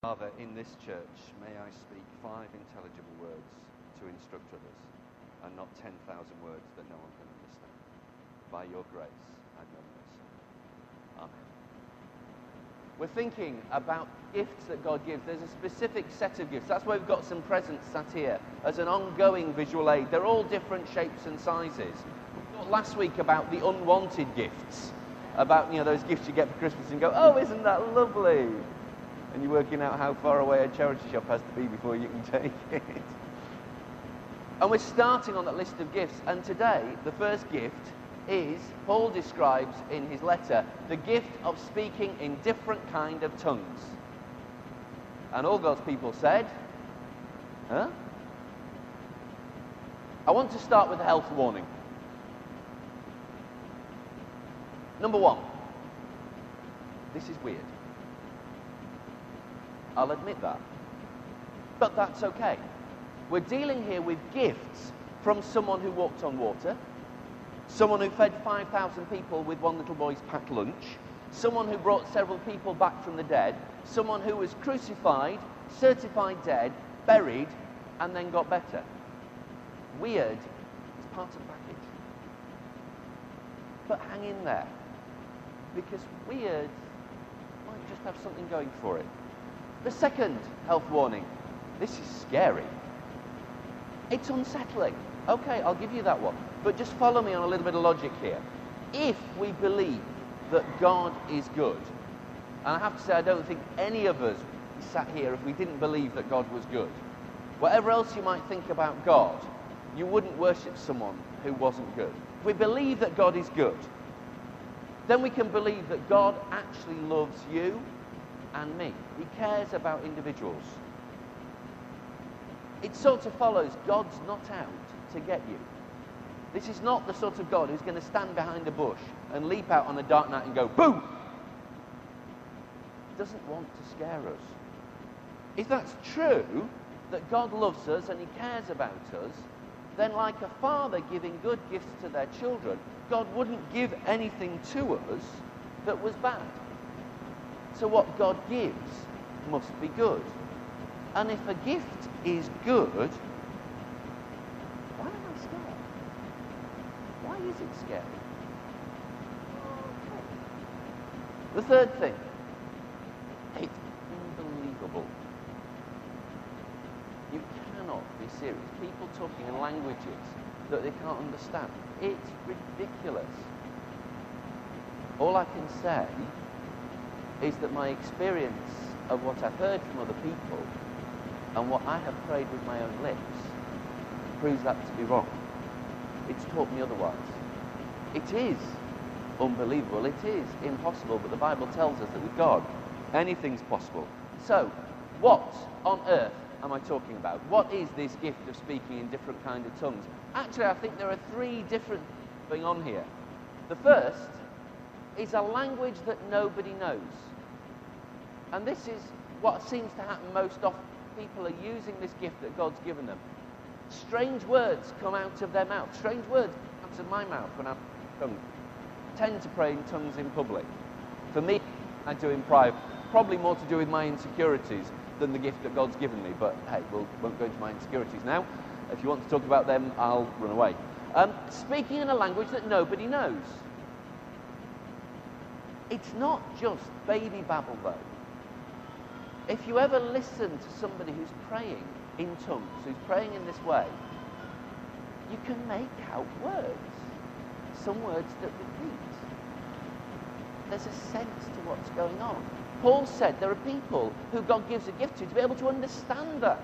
Father, in this church, may I speak 5 intelligible words to instruct others, and not 10,000 words that no one can understand. By your grace and your mercy. Amen. We're thinking about gifts that God gives. There's a specific set of gifts. That's why we've got some presents sat here as an ongoing visual aid. They're all different shapes and sizes. We talked last week about the unwanted gifts, about those gifts you get for Christmas and go, oh, isn't that lovely? And you're working out how far away a charity shop has to be before you can take it. And we're starting on that list of gifts. And today, the first gift is, Paul describes in his letter, the gift of speaking in different kind of tongues. And all God's people said, huh? I want to start with a health warning. Number 1, this is weird. I'll admit that. But that's okay. We're dealing here with gifts from someone who walked on water, someone who fed 5,000 people with one little boy's packed lunch, someone who brought several people back from the dead, someone who was crucified, certified dead, buried, and then got better. Weird is part of the package. But hang in there, because weird might just have something going for it. The second health warning. This is scary. It's unsettling. Okay, I'll give you that one. But just follow me on a little bit of logic here. If we believe that God is good, and I have to say I don't think any of us sat here if we didn't believe that God was good. Whatever else you might think about God, you wouldn't worship someone who wasn't good. If we believe that God is good, then we can believe that God actually loves you and me. He cares about individuals. It sort of follows God's not out to get you. This is not the sort of God who's going to stand behind a bush and leap out on a dark night and go, boom! He doesn't want to scare us. If that's true, that God loves us and he cares about us, then like a father giving good gifts to their children, God wouldn't give anything to us that was bad. So what God gives must be good. And if a gift is good, why am I scared? Why is it scary? Okay. The third thing, it's unbelievable. You cannot be serious. People talking in languages that they can't understand. It's ridiculous. All I can say is that my experience of what I've heard from other people and what I have prayed with my own lips proves that to be wrong. It's taught me otherwise. It is unbelievable, it is impossible, but the Bible tells us that with God, anything's possible. So, what on earth am I talking about? What is this gift of speaking in different kind of tongues? Actually, I think there are 3 different things on here. The first is a language that nobody knows. And this is what seems to happen most often. People are using this gift that God's given them. Strange words come out of their mouth. Strange words come out of my mouth when I'm tongue. I tend to pray in tongues in public. For me, I do in private. Probably more to do with my insecurities than the gift that God's given me. But hey, we won't go into my insecurities now. If you want to talk about them, I'll run away. Speaking in a language that nobody knows. It's not just baby babble, though. If you ever listen to somebody who's praying in tongues, who's praying in this way, you can make out words. Some words that repeat. There's a sense to what's going on. Paul said there are people who God gives a gift to be able to understand that.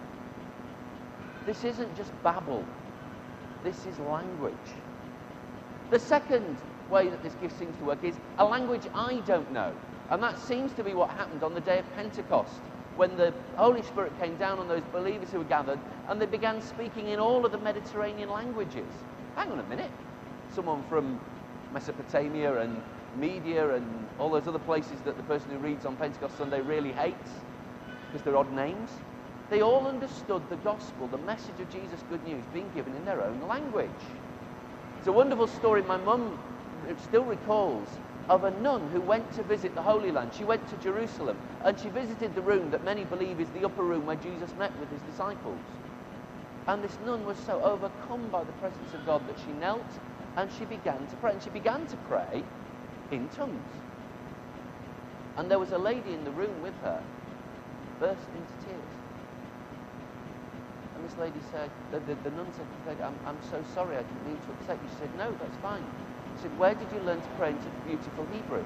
This isn't just babble. This is language. The second way that this gift seems to work is a language I don't know. And that seems to be what happened on the day of Pentecost, when the Holy Spirit came down on those believers who were gathered, and they began speaking in all of the Mediterranean languages. Hang on a minute. Someone from Mesopotamia and Media and all those other places that the person who reads on Pentecost Sunday really hates, because they're odd names. They all understood the gospel, the message of Jesus' good news, being given in their own language. It's a wonderful story. My mum still recalls of a nun who went to visit the Holy Land. She went to Jerusalem, and she visited the room that many believe is the upper room where Jesus met with his disciples. And this nun was so overcome by the presence of God that she knelt and she began to pray. And she began to pray in tongues. And there was a lady in the room with her, burst into tears. And this lady said, the nun said, I'm so sorry, I didn't mean to upset you. She said, no, that's fine. She said, where did you learn to pray in such beautiful Hebrew?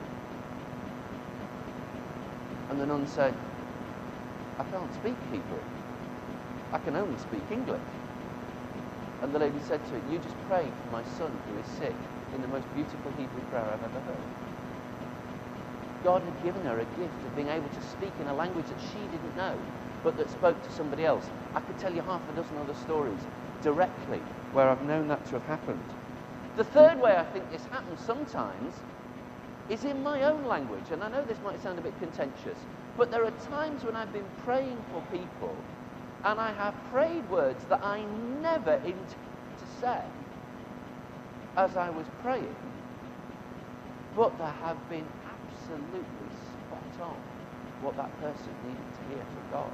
And the nun said, I can't speak Hebrew. I can only speak English. And the lady said to her, you just prayed for my son who is sick in the most beautiful Hebrew prayer I've ever heard. God had given her a gift of being able to speak in a language that she didn't know, but that spoke to somebody else. I could tell you half a dozen other stories directly where I've known that to have happened. The third way I think this happens sometimes is in my own language. And I know this might sound a bit contentious, but there are times when I've been praying for people and I have prayed words that I never intended to say as I was praying, but there have been absolutely spot on what that person needed to hear from God.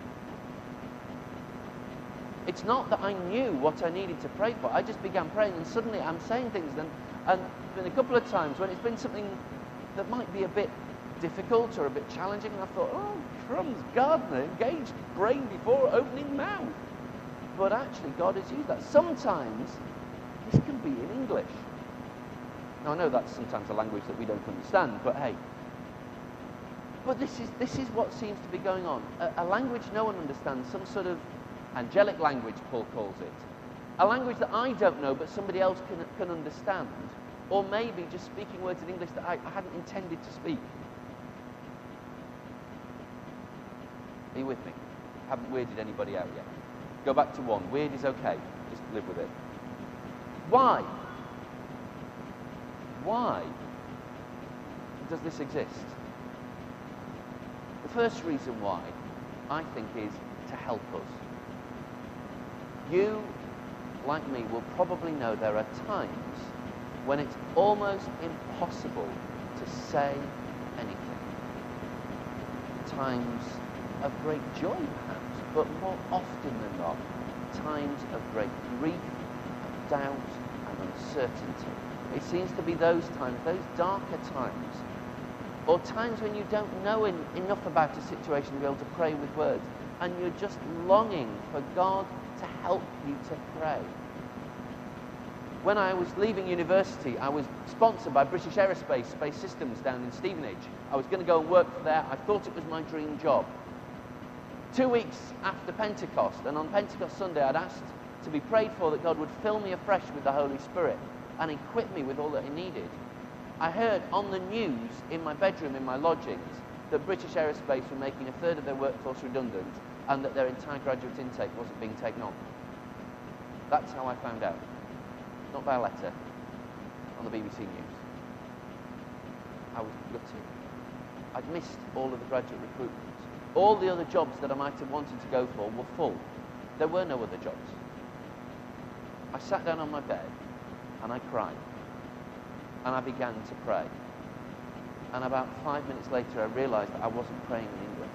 It's not that I knew what I needed to pray for. I just began praying and suddenly I'm saying things. And been a couple of times when it's been something that might be a bit difficult or a bit challenging, and I thought, oh, crumbs, gardener, engaged brain before opening mouth. But actually, God has used that. Sometimes this can be in English. Now, I know that's sometimes a language that we don't understand, but hey. But this is what seems to be going on. A language no one understands, some sort of angelic language, Paul calls it. A language that I don't know, but somebody else can understand. Or maybe just speaking words in English that I hadn't intended to speak. Are you with me? Haven't weirded anybody out yet. Go back to one. Weird is okay. Just live with it. Why? Why does this exist? The first reason why, I think, is to help us. You, like me, will probably know there are times when it's almost impossible to say anything. Times of great joy, perhaps, but more often than not, times of great grief, of doubt, and uncertainty. It seems to be those times, those darker times, or times when you don't know enough about a situation to be able to pray with words, and you're just longing for God to help you to pray. When I was leaving university, I was sponsored by British Aerospace Space Systems down in Stevenage. I was going to go and work for there. I thought it was my dream job. 2 weeks after Pentecost, and on Pentecost Sunday, I'd asked to be prayed for that God would fill me afresh with the Holy Spirit and equip me with all that He needed. I heard on the news in my bedroom, in my lodgings, that British Aerospace were making a third of their workforce redundant and that their entire graduate intake wasn't being taken on. That's how I found out. Not by a letter, on the BBC News. I was gutted. I'd missed all of the graduate recruitment. All the other jobs that I might have wanted to go for were full. There were no other jobs. I sat down on my bed and I cried. And I began to pray. And about 5 minutes later, I realized that I wasn't praying in English.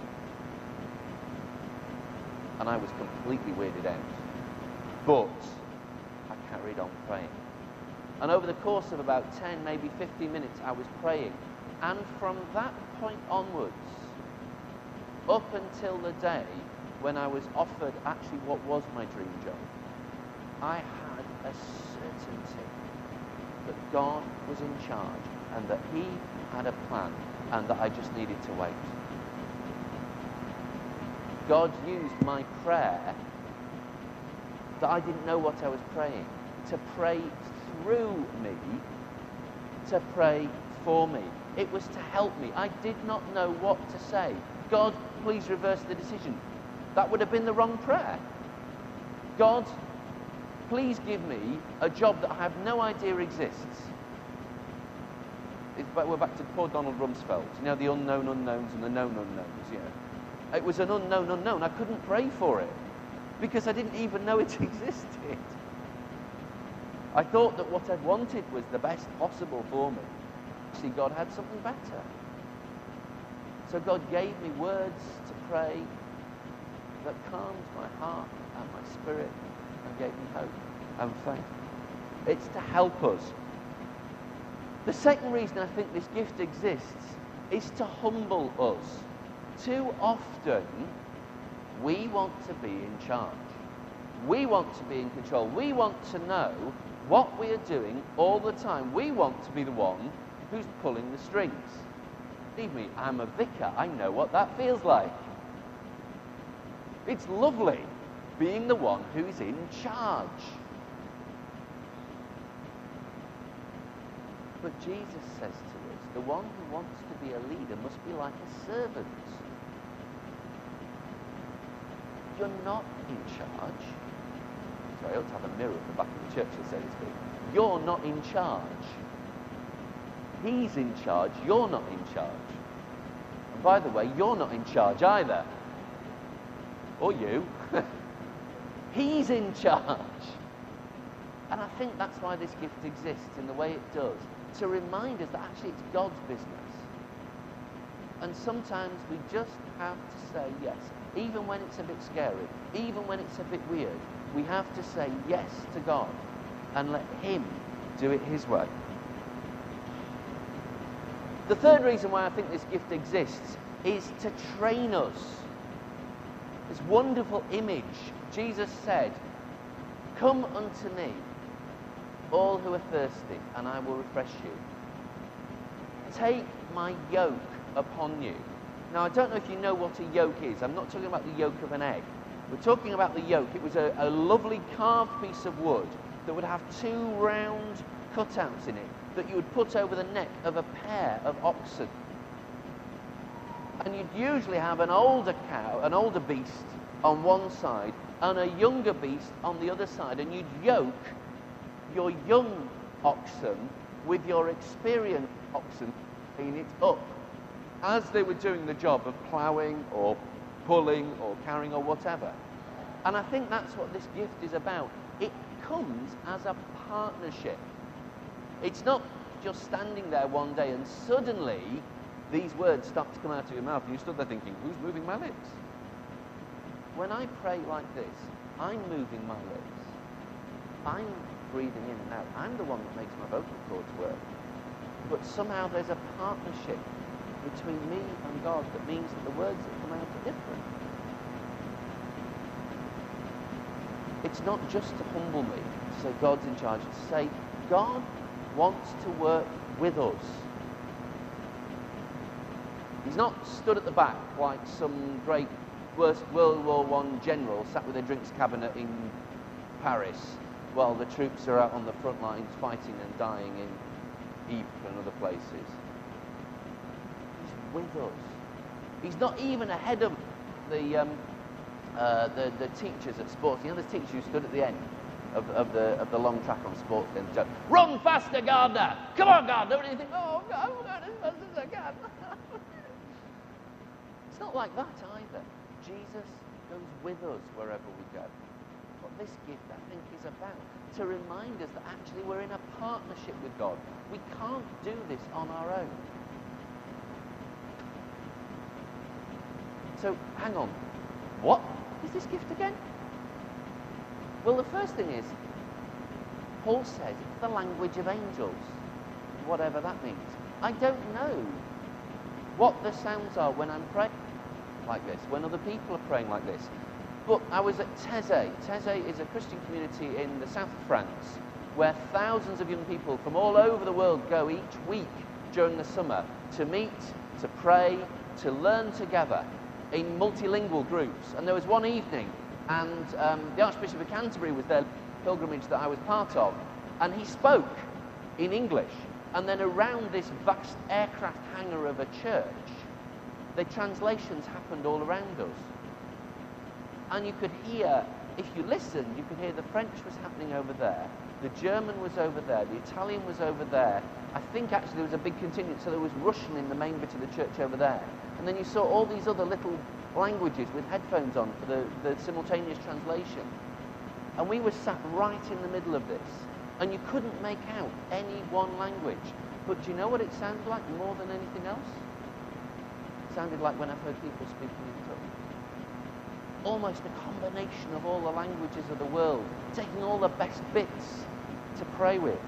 And I was completely weirded out. But I carried on praying. And over the course of about 10, maybe 15 minutes, I was praying. And from that point onwards, up until the day when I was offered actually what was my dream job, I had a certainty that God was in charge and that He had a plan and that I just needed to wait. God used my prayer that I didn't know what I was praying to pray through me, to pray for me. It was to help me. I did not know what to say. God, please reverse the decision. That would have been the wrong prayer. God, please give me a job that I have no idea exists. We're back to poor Donald Rumsfeld. You know, the unknown unknowns and the known unknowns, yeah. It was an unknown unknown. I couldn't pray for it because I didn't even know it existed. I thought that what I'd wanted was the best possible for me. See, God had something better. So God gave me words to pray that calmed my heart and my spirit and gave me hope and faith. It's to help us. The second reason I think this gift exists is to humble us. Too often, we want to be in charge. We want to be in control. We want to know what we are doing all the time. We want to be the one who's pulling the strings. Believe me, I'm a vicar. I know what that feels like. It's lovely being the one who's in charge. But Jesus says to us, the one who wants to be a leader must be like a servant. You're not in charge. Sorry, I ought to have a mirror at the back of the church, so to speak. You're not in charge. He's in charge. You're not in charge. And by the way, you're not in charge either. Or you. He's in charge. And I think that's why this gift exists in the way it does. To remind us that actually it's God's business. And sometimes we just have to say yes. Even when it's a bit scary. Even when it's a bit weird. We have to say yes to God. And let Him do it His way. The third reason why I think this gift exists is to train us. This wonderful image. Jesus said, "Come unto me, all who are thirsty, and I will refresh you. Take my yoke upon you." Now, I don't know if you know what a yoke is. I'm not talking about the yolk of an egg. We're talking about the yoke. It was a lovely carved piece of wood that would have two round cutouts in it that you would put over the neck of a pair of oxen. And you'd usually have an older cow, an older beast on one side and a younger beast on the other side. And you'd yoke your young oxen with your experienced oxen, clean it up as they were doing the job of ploughing or pulling or carrying or whatever. And I think that's what this gift is about. It comes as a partnership. It's not just standing there one day and suddenly these words start to come out of your mouth and you stood there thinking, who's moving my lips? When I pray like this, I'm moving my lips. I'm breathing in and out. I'm the one that makes my vocal cords work. But somehow there's a partnership between me and God that means that the words that come out are different. It's not just to humble me, to say God's in charge, it's to say God wants to work with us. He's not stood at the back like some great World War I general sat with a drinks cabinet in Paris while the troops are out on the front lines fighting and dying in Ypres and other places. He's with us. He's not even ahead of the teachers at sports. You know the teacher who stood at the end of the long track on sports and said, "Run faster, Gardner! Come on, Gardner!" And you think, "Oh God, I'm going as fast as I can." It's not like that either. Jesus goes with us wherever we go. What this gift, I think, is about, to remind us that actually we're in a partnership with God. We can't do this on our own. So, hang on. What is this gift again? Well, the first thing is, Paul says it's the language of angels, whatever that means. I don't know what the sounds are when I'm praying like this, when other people are praying like this. But I was at Taizé. Taizé is a Christian community in the south of France where thousands of young people from all over the world go each week during the summer to meet, to pray, to learn together in multilingual groups. And there was one evening, and the Archbishop of Canterbury was their pilgrimage that I was part of, and he spoke in English. And then around this vast aircraft hangar of a church, the translations happened all around us. And you could hear, if you listened, you could hear the French was happening over there, the German was over there, the Italian was over there. I think actually there was a big contingent, so there was Russian in the main bit of the church over there. And then you saw all these other little languages with headphones on for the simultaneous translation. And we were sat right in the middle of this. And you couldn't make out any one language. But do you know what it sounded like more than anything else? It sounded like when I've heard people speaking in tongues. Almost a combination of all the languages of the world, taking all the best bits to pray with.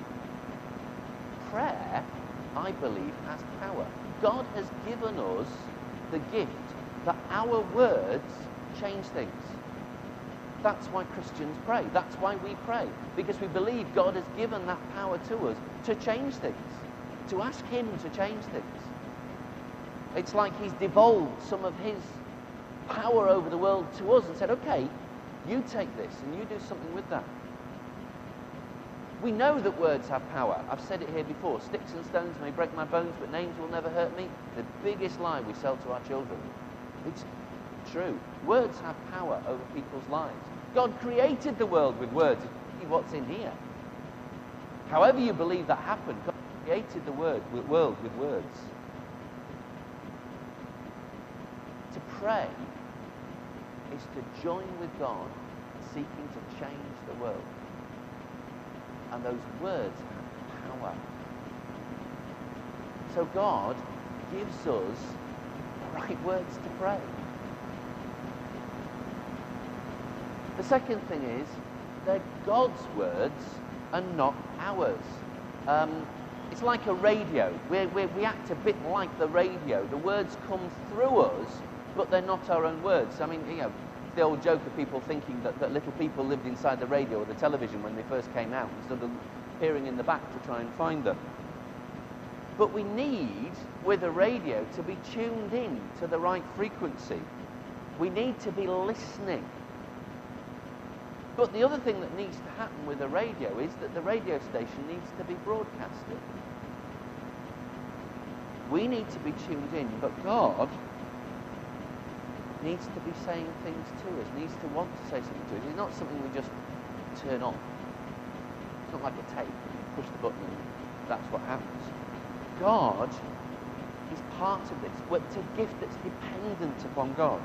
Prayer, I believe, has power. God has given us the gift that our words change things. That's why Christians pray. That's why we pray. Because we believe God has given that power to us to change things, to ask him to change things. It's like he's devolved some of his power over the world to us and said, okay, you take this and you do something with that. We know that words have power. I've said it here before. Sticks and stones may break my bones, but names will never hurt me. The biggest lie we sell to our children. It's true. Words have power over people's lives. God created the world with words. See what's in here. However you believe that happened, God created the world with words. To pray is to join with God, seeking to change the world. And those words have power. So God gives us the right words to pray. The second thing is, they're God's words and not ours. It's like a radio. We act a bit like the radio. The words come through us, but they're not our own words. I mean, you know, the old joke of people thinking that little people lived inside the radio or the television when they first came out, instead of peering in the back to try and find them. But we need, with a radio, to be tuned in to the right frequency. We need to be listening. But the other thing that needs to happen with a radio is that the radio station needs to be broadcasted. We need to be tuned in, but God needs to be saying things to us, needs to want to say something to us. It's not something we just turn on. It's not like a tape. You push the button and that's what happens. God is part of this. It's a gift that's dependent upon God.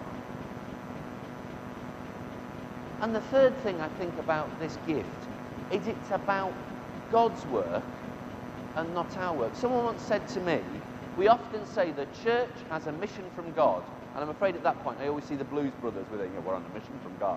And the third thing I think about this gift is it's about God's work and not our work. Someone once said to me, we often say the church has a mission from God. And I'm afraid at that point, I always see the Blues Brothers with it, you know, we're on a mission from God.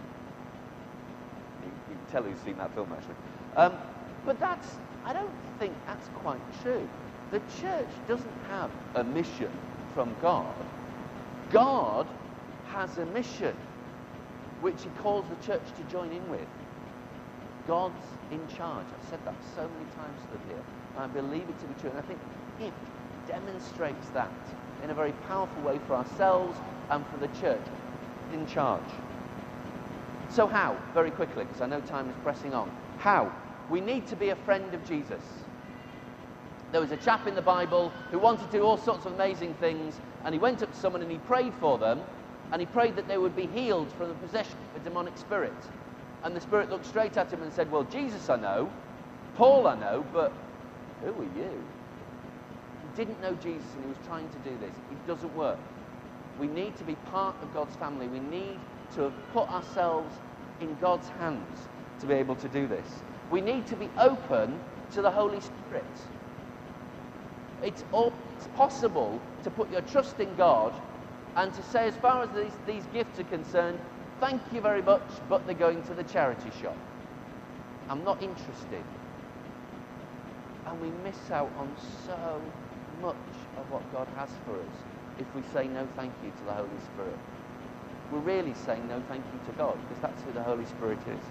You can tell who's seen that film, actually. But I don't think that's quite true. The church doesn't have a mission from God. God has a mission, which he calls the church to join in with. God's in charge. I've said that so many times here. And I believe it to be true. And I think gift demonstrates that in a very powerful way for ourselves and for the church. In charge. So how? Very quickly, because I know time is pressing on. How? We need to be a friend of Jesus. There was a chap in the Bible who wanted to do all sorts of amazing things, and he went up to someone and he prayed for them, and he prayed that they would be healed from the possession of a demonic spirit. And the spirit looked straight at him and said, well, Jesus I know, Paul I know, but who are you? He didn't know Jesus and he was trying to do this. It doesn't work. We need to be part of God's family. We need to have put ourselves in God's hands to be able to do this. We need to be open to the Holy Spirit. It's possible to put your trust in God and to say, as far as these gifts are concerned, thank you very much, but they're going to the charity shop. I'm not interested. And we miss out on so much of what God has for us if we say no thank you to the Holy Spirit. We're really saying no thank you to God, because that's who the Holy Spirit is.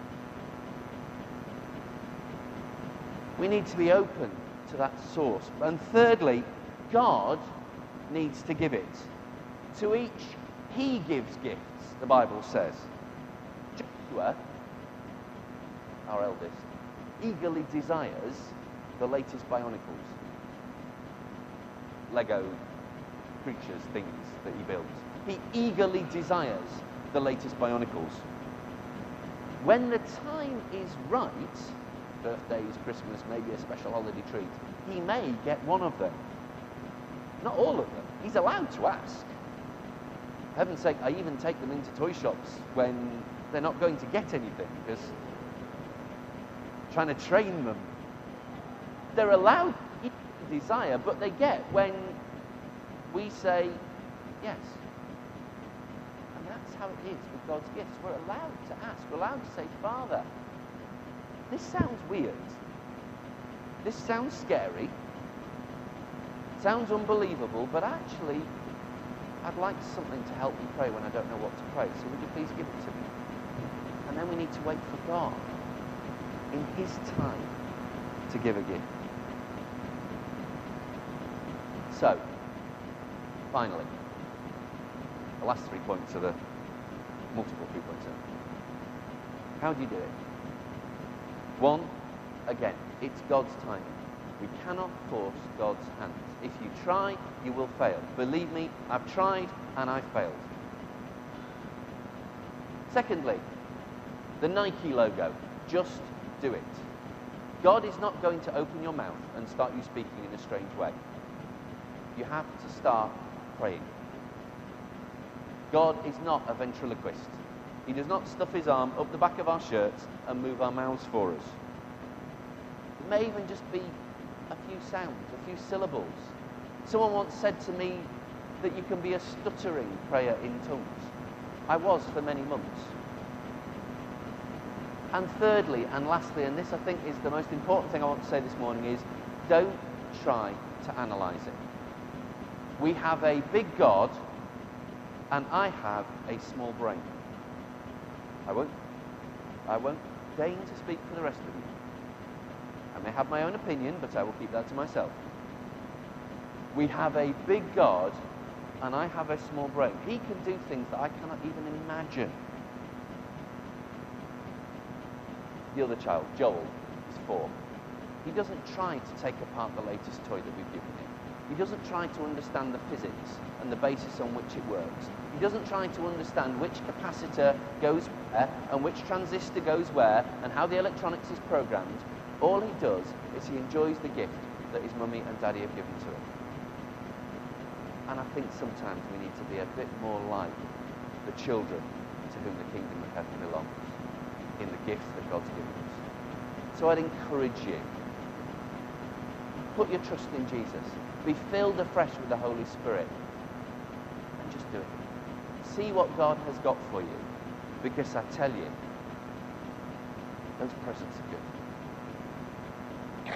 We need to be open to that source. And thirdly, God needs to give it. To each he gives gifts, the Bible says. Joshua, our eldest, eagerly desires the latest Bionicles. Lego creatures, things that he builds. He eagerly desires the latest Bionicles. When the time is right, birthdays, Christmas, maybe a special holiday treat, he may get one of them. Not all of them. He's allowed to ask. For heaven's sake, I even take them into toy shops when they're not going to get anything, because I'm trying to train them. They're allowed to desire, but they get when we say yes. And that's how it is with God's gifts. We're allowed to ask. We're allowed to say, Father, this sounds weird. This sounds scary. Sounds unbelievable, but actually, I'd like something to help me pray when I don't know what to pray. So would you please give it to me? And then we need to wait for God in his time to give a gift. So, finally, the last 3 points are the multiple 3 points. How do you do it? One, again, it's God's timing. We cannot force God's hands. If you try, you will fail. Believe me, I've tried and I've failed. Secondly, the Nike logo. Just do it. God is not going to open your mouth and start you speaking in a strange way. You have to start praying. God is not a ventriloquist. He does not stuff his arm up the back of our shirts and move our mouths for us. It may even just be a few sounds, a few syllables. Someone once said to me that you can be a stuttering prayer in tongues. I was for many months. And thirdly and lastly, and this I think is the most important thing I want to say this morning, is don't try to analyse it. We have a big God and I have a small brain. I won't deign to speak for the rest of you. I may have my own opinion, but I will keep that to myself. We have a big God and I have a small brain. He can do things that I cannot even imagine. The other child, Joel, is 4. He doesn't try to take apart the latest toy that we've given him. He doesn't try to understand the physics and the basis on which it works. He doesn't try to understand which capacitor goes where and which transistor goes where and how the electronics is programmed. All he does is he enjoys the gift that his mummy and daddy have given to him. And I think sometimes we need to be a bit more like the children to whom the kingdom of heaven belongs in the gifts that God's given us. So I'd encourage you, put your trust in Jesus. Be filled afresh with the Holy Spirit. And just do it. See what God has got for you. Because I tell you, those presents are good.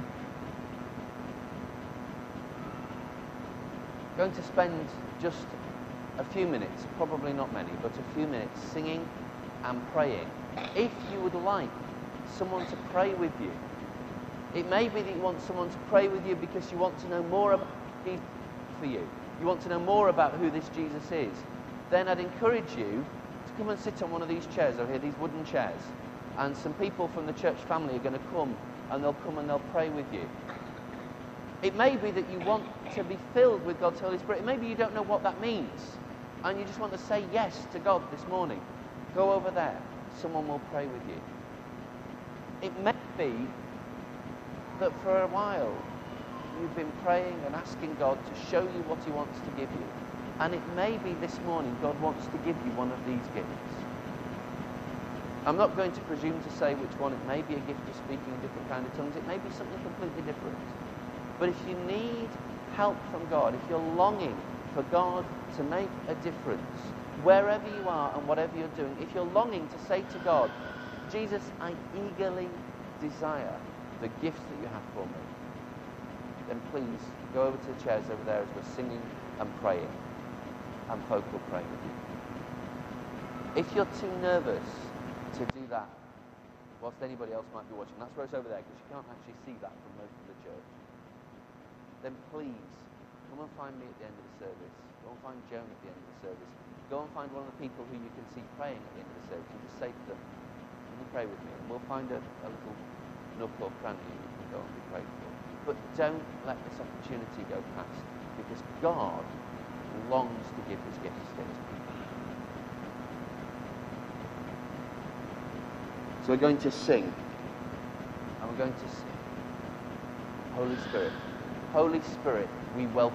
Going to spend just a few minutes, probably not many, but a few minutes singing and praying. If you would like someone to pray with you, it may be that you want someone to pray with you because you want to know more about Jesus for you. You want to know more about who this Jesus is. Then I'd encourage you to come and sit on one of these chairs over here, these wooden chairs. And some people from the church family are going to come and they'll pray with you. It may be that you want to be filled with God's Holy Spirit. It may be you don't know what that means. And you just want to say yes to God this morning. Go over there. Someone will pray with you. It may be that for a while you've been praying and asking God to show you what he wants to give you. And it may be this morning God wants to give you one of these gifts. I'm not going to presume to say which one. It may be a gift of speaking in different kind of tongues. It may be something completely different. But if you need help from God, if you're longing for God to make a difference, wherever you are and whatever you're doing, if you're longing to say to God, Jesus, I eagerly desire the gifts that you have for me, then please go over to the chairs over there as we're singing and praying, and folk will pray with you. If you're too nervous to do that whilst anybody else might be watching, that's where it's over there, because you can't actually see that from most of the church, then please come and find me at the end of the service. Go and find Joan at the end of the service. Go and find one of the people who you can see praying at the end of the service and just say to them, can you pray with me? And we'll find a little nook or cranny you can go and be prayed for. But don't let this opportunity go past, because God longs to give his gifts to his people. So we're going to sing. And we're going to sing. Holy Spirit, we welcome